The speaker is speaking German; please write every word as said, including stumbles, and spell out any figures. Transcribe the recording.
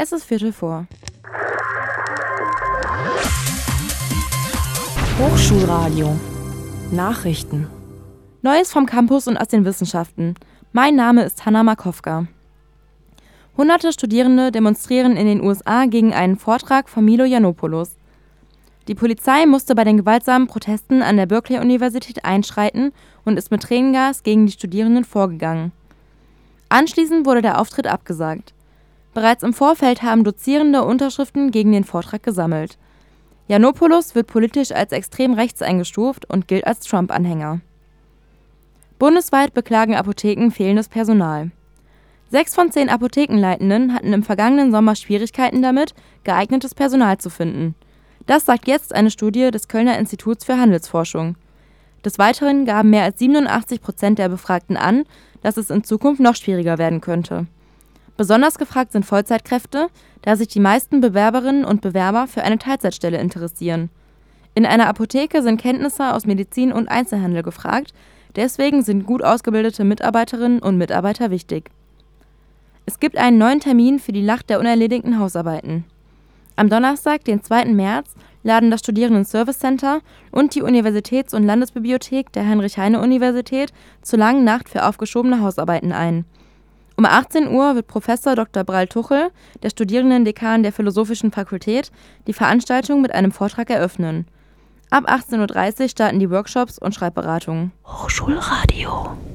Es ist Viertel vor. Hochschulradio. Nachrichten. Neues vom Campus und aus den Wissenschaften. Mein Name ist Hanna Markowka. Hunderte Studierende demonstrieren in den U S A gegen einen Vortrag von Milo Yiannopoulos. Die Polizei musste bei den gewaltsamen Protesten an der Berkeley-Universität einschreiten und ist mit Tränengas gegen die Studierenden vorgegangen. Anschließend wurde der Auftritt abgesagt. Bereits im Vorfeld haben Dozierende Unterschriften gegen den Vortrag gesammelt. Yiannopoulos wird politisch als extrem rechts eingestuft und gilt als Trump-Anhänger. Bundesweit beklagen Apotheken fehlendes Personal. Sechs von zehn Apothekenleitenden hatten im vergangenen Sommer Schwierigkeiten damit, geeignetes Personal zu finden. Das sagt jetzt eine Studie des Kölner Instituts für Handelsforschung. Des Weiteren gaben mehr als siebenundachtzig Prozent der Befragten an, dass es in Zukunft noch schwieriger werden könnte. Besonders gefragt sind Vollzeitkräfte, da sich die meisten Bewerberinnen und Bewerber für eine Teilzeitstelle interessieren. In einer Apotheke sind Kenntnisse aus Medizin und Einzelhandel gefragt, deswegen sind gut ausgebildete Mitarbeiterinnen und Mitarbeiter wichtig. Es gibt einen neuen Termin für die Nacht der unerledigten Hausarbeiten. Am Donnerstag, den zweiten März, laden das Studierenden-Service-Center und die Universitäts- und Landesbibliothek der Heinrich-Heine-Universität zur langen Nacht für aufgeschobene Hausarbeiten ein. Um achtzehn Uhr wird Professor Doktor Bral Tuchel, der Studierendendekan der Philosophischen Fakultät, die Veranstaltung mit einem Vortrag eröffnen. Ab achtzehn Uhr dreißig starten die Workshops und Schreibberatungen. Hochschulradio.